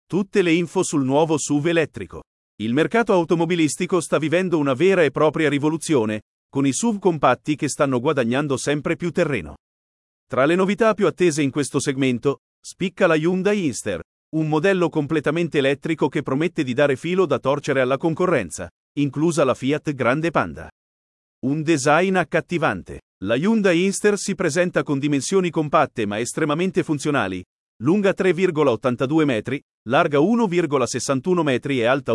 Tutte le info sul nuovo SUV elettrico. Il mercato automobilistico sta vivendo una vera e propria rivoluzione, con i SUV compatti che stanno guadagnando sempre più terreno. Tra le novità più attese in questo segmento, spicca la Hyundai Inster, un modello completamente elettrico che promette di dare filo da torcere alla concorrenza, inclusa la Fiat Grande Panda. Un design accattivante. La Hyundai Inster si presenta con dimensioni compatte ma estremamente funzionali, lunga 3,82 metri, larga 1,61 metri e alta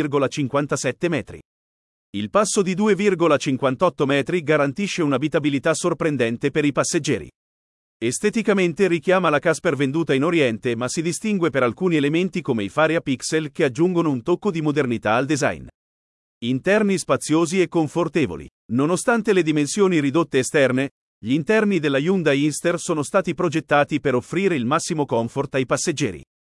1,57 metri. Il passo di 2,58 metri garantisce un'abitabilità sorprendente per i passeggeri. Esteticamente richiama la Casper venduta in Oriente, ma si distingue per alcuni elementi come i fari a pixel che aggiungono un tocco di modernità al design. Interni spaziosi e confortevoli. Nonostante le dimensioni ridotte esterne, gli interni della Hyundai Inster sono stati progettati per offrire il massimo comfort ai passeggeri.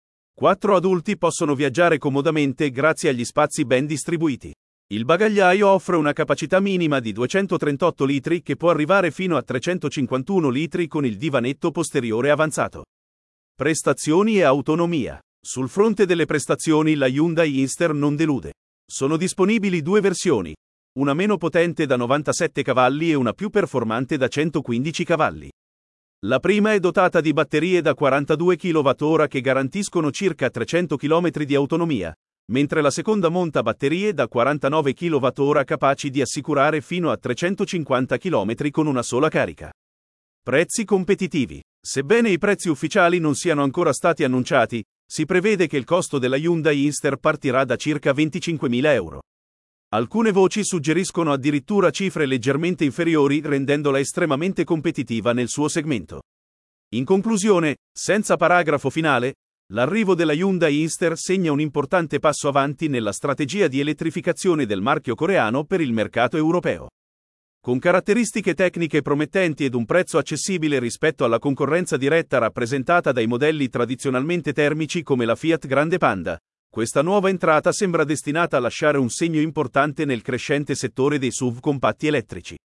4 adulti possono viaggiare comodamente grazie agli spazi ben distribuiti. Il bagagliaio offre una capacità minima di 238 litri che può arrivare fino a 351 litri con il divanetto posteriore avanzato. Prestazioni e autonomia. Sul fronte delle prestazioni la Hyundai Inster non delude. Sono disponibili 2 versioni, una meno potente da 97 cavalli e una più performante da 115 cavalli. La prima è dotata di batterie da 42 kWh che garantiscono circa 300 km di autonomia, mentre la seconda monta batterie da 49 kWh capaci di assicurare fino a 350 km con una sola carica. Prezzi competitivi. Sebbene i prezzi ufficiali non siano ancora stati annunciati, si prevede che il costo della Hyundai Inster partirà da circa 25.000 euro. Alcune voci suggeriscono addirittura cifre leggermente inferiori, rendendola estremamente competitiva nel suo segmento. In conclusione, senza paragrafo finale, l'arrivo della Hyundai Inster segna un importante passo avanti nella strategia di elettrificazione del marchio coreano per il mercato europeo. Con caratteristiche tecniche promettenti ed un prezzo accessibile rispetto alla concorrenza diretta rappresentata dai modelli tradizionalmente termici come la Fiat Grande Panda, questa nuova entrata sembra destinata a lasciare un segno importante nel crescente settore dei SUV compatti elettrici.